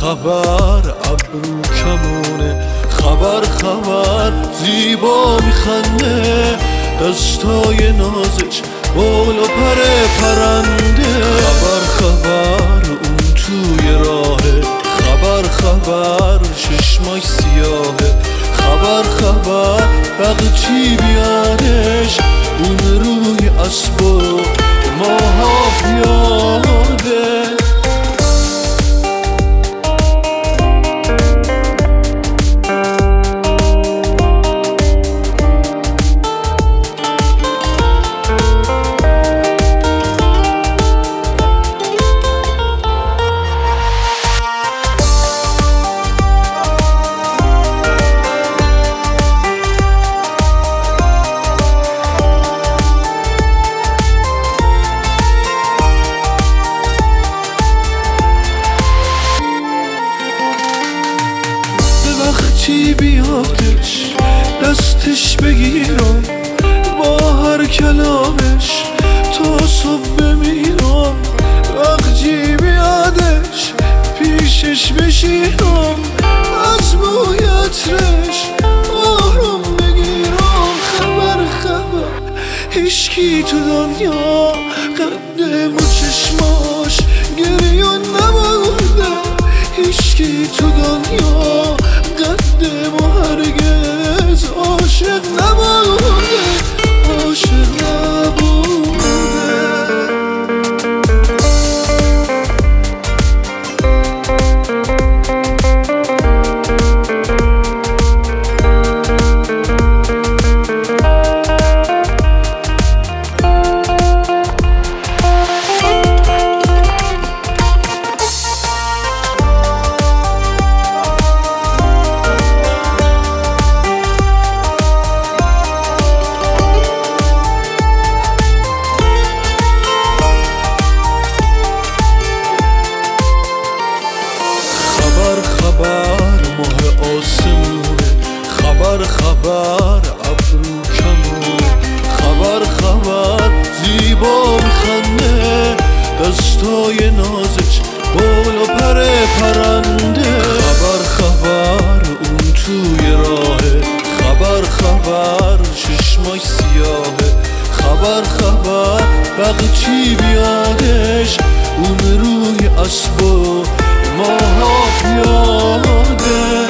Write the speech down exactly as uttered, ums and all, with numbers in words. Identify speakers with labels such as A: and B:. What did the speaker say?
A: خبر ابرو کمونه، خبر خبر زیبا میخنده، دستای نازش بال و پر پرنده. خبر خبر اون توی راهه، خبر خبر چشماش سیاهه، خبر خبر بغچی بیادش اون روی اسب و ماها پیاده. وقتی بیادش دستش بگیرم، با هر کلامش تا صبح بمیرم. وقتی بیادش پیشش بشینم، از موی عطرش آرام بگیرم. خبر خبر هیچکی تو دنیا قدم و چشماش گریون نبوده، هیچکی تو دنیا قدم و هرگز عاشق نبوده، عاشق نبوده. خبر ماه آسمونه، خبر خبر ابرو کمونه، خبر خبر زیبا میخنده، دستای نازش بال و پر پرنده. خبر خبر اون توی راهه، خبر خبر چشماش سیاهه، خبر خبر بغچی بیادش اون روی اسب و ماها پیاده.